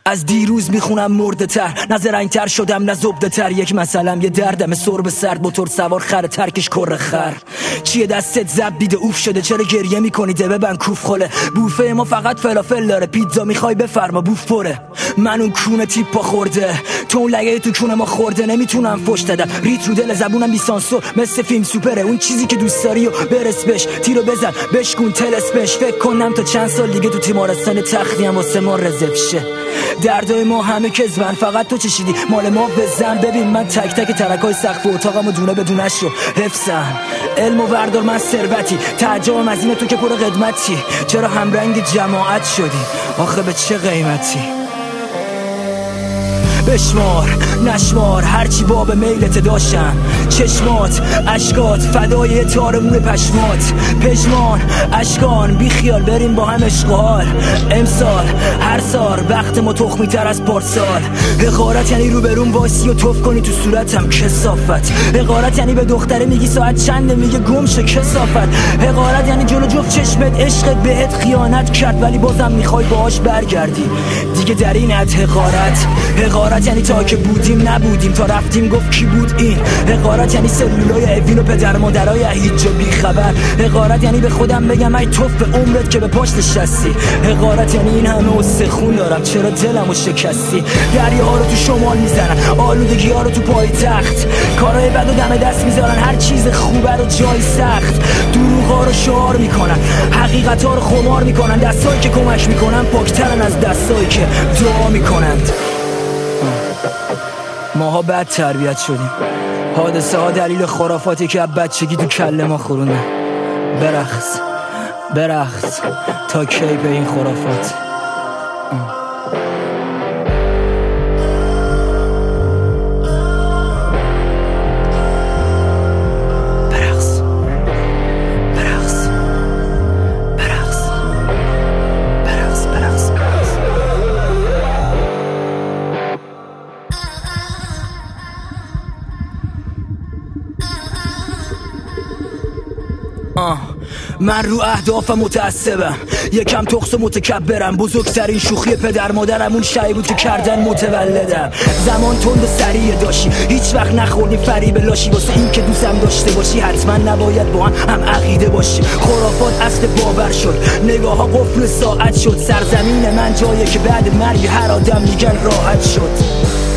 از دیروز میخونم مرده تر، نه زرنگ‌تر شدم نه زبده تر. یک مثلم یه دردم سرب سرد، موتور سوار خر ترکش کره خر. چیه دستت زب دیده اوف شده، چرا گریه میکنی؟ ده ببن کوف خله. بوفه ما فقط فلافل داره، پیتزا میخوای بفرما بوف پره. من اون کونه تیپا خورده، تو اون لگه تو کونه ما خورده. نمیتونم فش دادم ریت رو دل زبونم بیسانسور، مثل فیلم سوپره. اون چیزی که دوست داری و برس بش، تیرو بزن بشکون تلسپش. فکر کنم تا چند سال دیگه تو تیمارستان تختیم واسه ما رزرو شه. دردای ما همه کذبن، فقط تو چشیدی مال ما بزن. ببین من تک تک ترکای سقف اتاقمو دونه بدونش رو حفظم. علم و وردار من ثروتی، تعجبم از اینه تو که پر قدمتی. چرا همرنگ جماعت شدی آخه به چه قیمتی؟ بشمار نشمار هرچی باب میلت داشتم، چشمات اشکات فدای تار موی پشمات. پژمان اشکان بی خیال بریم با هم اشغال. امسال هر سال وقت ما تخمی تر از پارسال. حقارت یعنی روبرون واسی و توف کنی تو صورتم کثافت. حقارت یعنی به دختره میگی ساعت چنده، میگه گم شو کثافت. حقارت یعنی جلو جفت چشمت عشقت بهت خیانت کرد، ولی بازم میخوای باهاش برگردی. دیگه در این حد حقارت یعنی تا که بودیم نبودیم، تا رفتیم گفت کی بود این. حقارت یعنی سلولای اوین و پدر مادرای هیچ جا بی خبر. حقارت یعنی به خودم بگم ای توف به عمرت که به پاش نشستی. حقارت یعنی این همه استخون دارم چرا دلمو شکستی. دریاها رو تو شمال میزنن، آلودگی‌ها رو تو پایتخت. کارهای بد و دم دست میذارن، هر چیز خوبه رو جای سخت. دروغا رو شعار میکنن، حقیقت‌ها رو خمار میکنن. دستایی که کمک میکنن پاکترن از دستایی که دعا میکنند. ماها بد تربیت شدیم، حادثه ها دلیل خرافاتی که از بچگی تو کله ما خوروندن. برقص تا کی به این خرافات؟ من رو اهدافم متعصبم، یکم تخص و متکبرم. بزرگترین شوخی پدر مادرم اون شایی بود که کردن متولدم. زمان تند و سریع داشتی، هیچ وقت نخوردی فریب لاشی. واسه این که دوستم داشته باشی حتما نباید با هم عقیده باشی. خرافات اصل باور شد، نگاه ها قفل ساعت شد. سرزمین من جایی که بعد مرگ هر آدم میگن راحت شد.